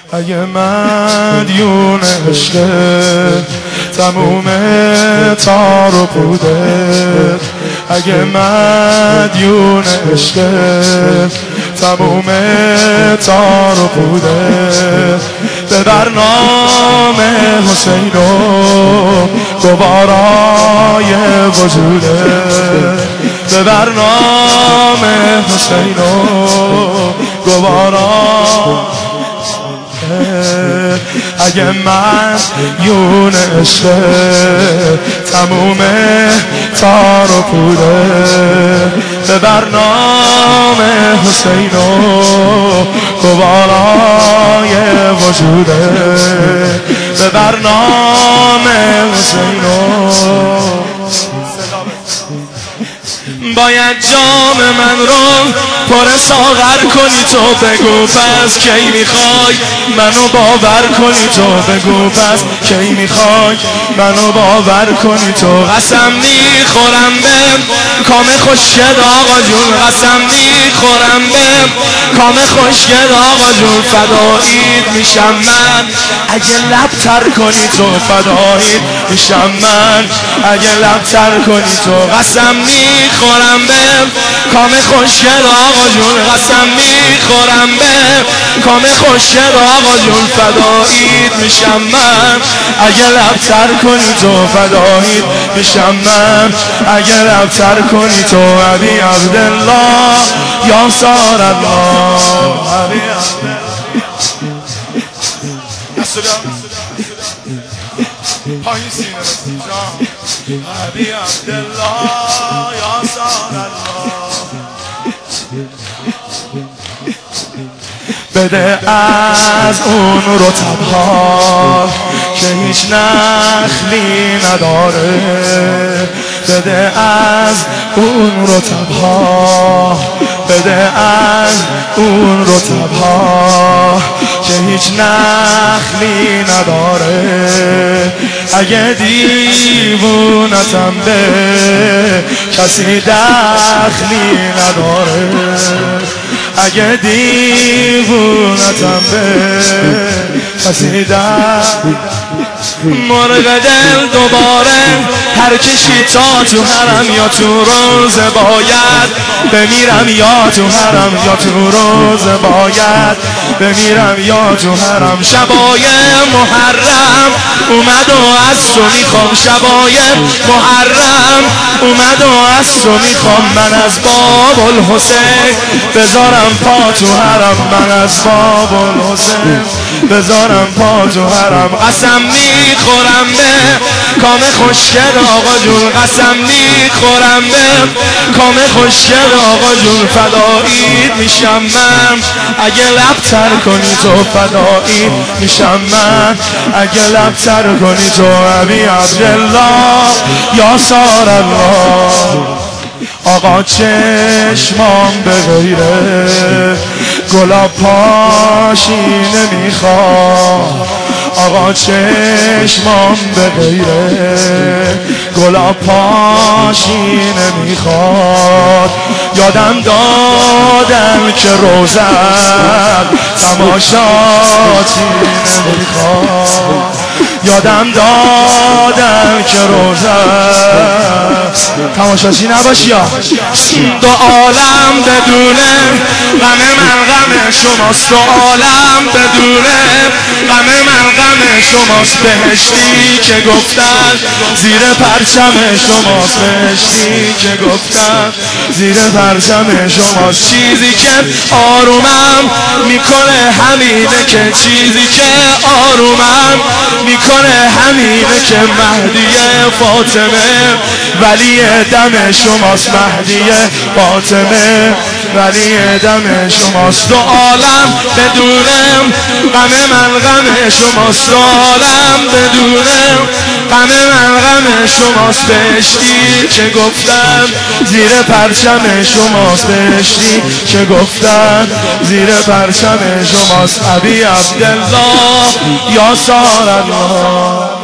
اگه مدیون عشق تموم تار و پوده، اگه مدیون عشق تموم تار و پوده، به برنامه حسین و گوارای وجوده، به برنامه حسین و گوارای. اگه من یون عشق تموم تار و پوده، به برنامه حسین و گوارای وجوده، به برنامه حسین و باید جام من رو پر ساغر کنی تو، بگو پس کی میخوای منو باور کنی تو، بگو پس کی میخوای منو باور کنی تو. قسم میخورم به کام خوشگل آقا جون، قسم میخورم به کام خوشگل آقا جون، فداییت میشم من اگه لب تر کنی تو، فداییت میشم من اگه لب تر کنی تو. قسم میخورم به کام خوشگل آقا جون، قسم میخورم به کام خوشگل آقا جون، فداییت میشم من اگه لب تر کنی تو، فداییت میشم من اگه لب تر کنی تو. ابی عبدالله یا سار الله، ابی پایین سینه ابی عبدالله یا سار الله. بده از اون رطب‌ها که هیچ نخلی نداره، بده از اون رطب‌ها، بده از اون رطب‌ها که هیچ نخلی نداره. اگه دیوونتم به کسی دخلی نداره، اگه دیوونتم به کسی دخلی. مرغ دل دوباره هر کشی تا تو حرم یا تو روز باید بمیرم، یا تو حرم یا تو روز باید بمیرم، یا تو حرم. شبای محرم اومد و از تو میخوام، شبای محرم اومد و از تو میخوام. من از باب الحسین بذارم پا تو حرم، من از باب الحسین بذارم پا تو حرم. قسم میخورم به کام خوشگل آقا جون، قسم میخورم به کام خوشگل آقا جون، فداییت میشم من اگه لب تر کنی تو، فداییت میشم من اگه لب تر کنی تو. ابی عبدالله یا سار الله. آقا چشمام به غیره گلاب پاشینه میخواد، آقا چشمام به غیره گلاب پاشینه میخواد. یادم دادم که روزم تماشاتی نمیخواد، یادم دادم که روزم تماشاتی نباشی. دو عالم بدونه غم من غم شماست، دو عالم بدونه غم من غم شماست. بهشتی که گفتن زیر پرچم شماست، بهشتی که گفتن زیر پرچم شماست. چیزی که آرومم میکنه همینه که، چیزی که آرومم میکنه همینه که مهدی فاطمه ولی دم شماست، مهدی فاطمه ولی دم شماست. دو عالم بدونم غم من غم شماست، دو عالم بدونم غم من غم شماست. بهشتی که گفتن زیر پرچم شماست، بهشتی که گفتن زیر پرچم شماست. ابی عبدالله یا سار الله.